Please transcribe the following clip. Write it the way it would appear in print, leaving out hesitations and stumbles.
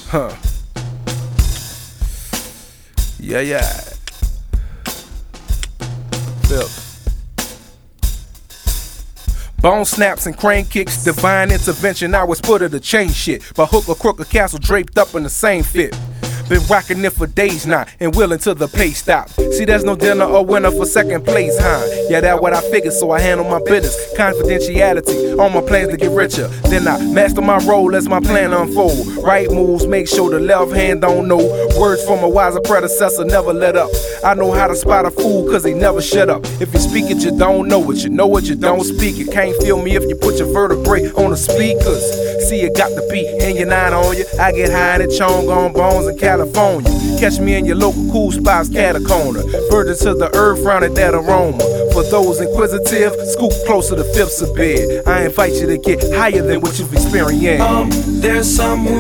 Huh. Yeah. Phil. Bone snaps and crane kicks, divine intervention. I was put her to change shit. By hook or crook, a castle draped up in the same fit. Been rocking it for days now and willing till the pay stop. See, there's no dinner or winner for second place, huh? Yeah, that's what I figured, so I handle my business. Confidentiality on my plans to get richer. Then I master my role as my plan unfold. Right moves, make sure the left hand don't know. Words from a wiser predecessor, never let up. I know how to spot a fool, cause he never shut up. If you speak it, you don't know it. You know it, you don't speak it. Can't feel me if you put your vertebrae on the speakers. See, you got the beat and you're not on you. I get high in the chong on bones in California. Catch me in your local cool spots, Catacorner. Further to the earth, round at that aroma. For those inquisitive, scoop closer to fifths of bed. I invite you to get higher than what you've experienced. There's some